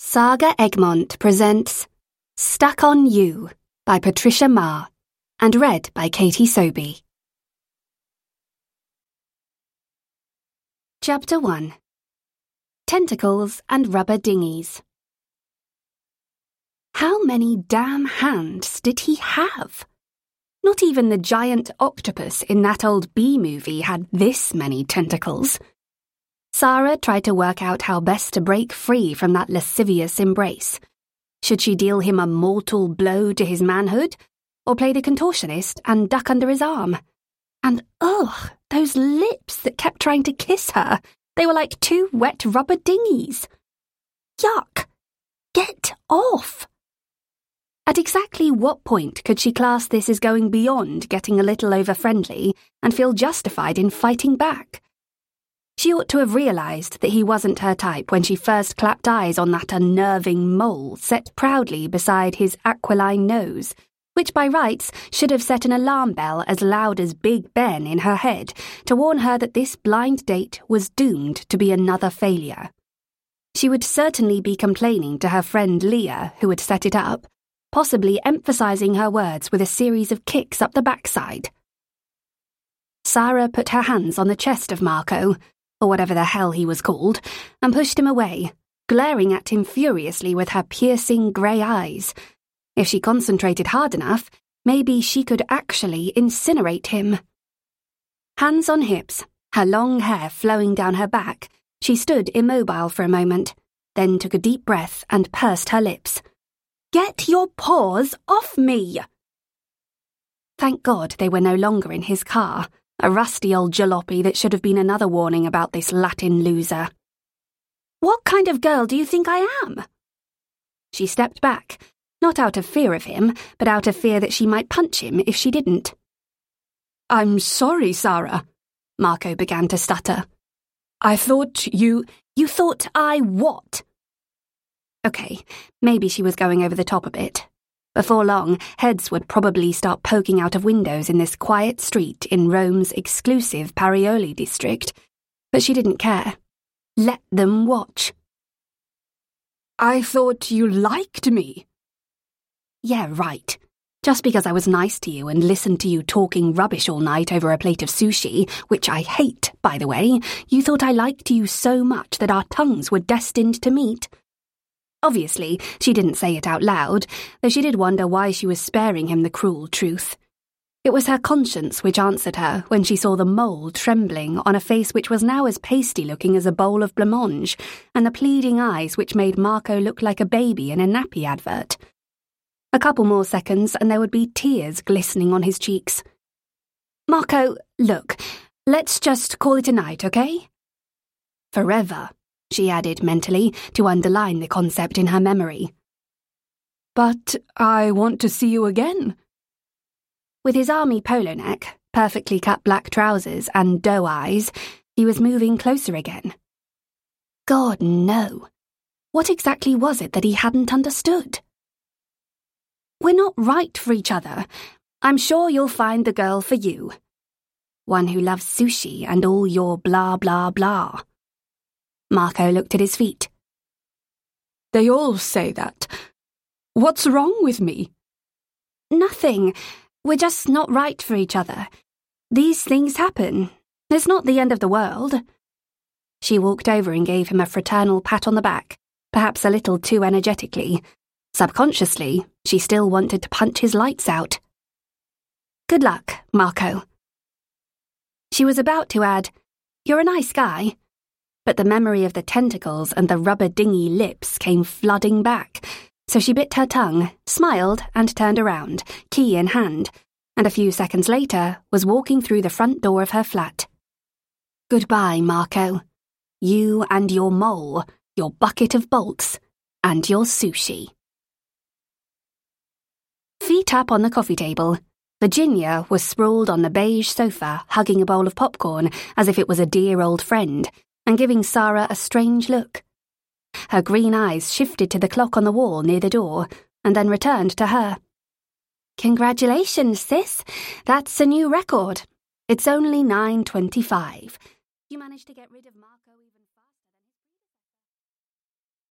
Saga Egmont presents Stuck on You by Patricia Marr and read by Katie Sobey. Chapter 1. Tentacles and Rubber Dinghies. How many damn hands did he have? Not even the giant octopus in that old B-movie had this many tentacles. Sarah tried to work out how best to break free from that lascivious embrace. Should she deal him a mortal blow to his manhood, or play the contortionist and duck under his arm? And ugh, those lips that kept trying to kiss her. They were like two wet rubber dinghies. Yuck! Get off! At exactly what point could she class this as going beyond getting a little over-friendly and feel justified in fighting back? She ought to have realised that he wasn't her type when she first clapped eyes on that unnerving mole set proudly beside his aquiline nose, which by rights should have set an alarm bell as loud as Big Ben in her head to warn her that this blind date was doomed to be another failure. She would certainly be complaining to her friend Leah, who had set it up, possibly emphasising her words with a series of kicks up the backside. Sarah put her hands on the chest of Marco, or whatever the hell he was called, and pushed him away, glaring at him furiously with her piercing grey eyes. If she concentrated hard enough, maybe she could actually incinerate him. Hands on hips, her long hair flowing down her back, she stood immobile for a moment, then took a deep breath and pursed her lips. "Get your paws off me!" Thank God they were no longer in his car, a rusty old jalopy that should have been another warning about this Latin loser. "What kind of girl do you think I am?" She stepped back, not out of fear of him, but out of fear that she might punch him if she didn't. "I'm sorry, Sarah," Marco began to stutter. "I thought you thought I what?" Okay, maybe she was going over the top a bit. Before long, heads would probably start poking out of windows in this quiet street in Rome's exclusive Parioli district, but she didn't care. Let them watch. "I thought you liked me." "Yeah, right. Just because I was nice to you and listened to you talking rubbish all night over a plate of sushi, which I hate, by the way, you thought I liked you so much that our tongues were destined to meet." Obviously, she didn't say it out loud, though she did wonder why she was sparing him the cruel truth. It was her conscience which answered her when she saw the mole trembling on a face which was now as pasty-looking as a bowl of blancmange, and the pleading eyes which made Marco look like a baby in a nappy advert. A couple more seconds and there would be tears glistening on his cheeks. "Marco, look, let's just call it a night, okay?" "Forever," she added mentally to underline the concept in her memory. "But I want to see you again." With his army polo neck, perfectly cut black trousers and doe eyes, he was moving closer again. God, no. What exactly was it that he hadn't understood? "We're not right for each other. I'm sure you'll find the girl for you. One who loves sushi and all your blah blah blah." Marco looked at his feet. "They all say that. What's wrong with me?" "Nothing. We're just not right for each other. These things happen. It's not the end of the world." She walked over and gave him a fraternal pat on the back, perhaps a little too energetically. Subconsciously, she still wanted to punch his lights out. "Good luck, Marco." She was about to add, "You're a nice guy," but the memory of the tentacles and the rubber dinghy lips came flooding back, so she bit her tongue, smiled, and turned around, key in hand, and a few seconds later was walking through the front door of her flat. "Goodbye, Marco. You and your mole, your bucket of bolts, and your sushi." Feet up on the coffee table, Virginia was sprawled on the beige sofa, hugging a bowl of popcorn as if it was a dear old friend, and giving Sarah a strange look. Her green eyes shifted to the clock on the wall near the door, and then returned to her. "Congratulations, sis. That's a new record. It's only 9:25. You managed to get rid of Marco even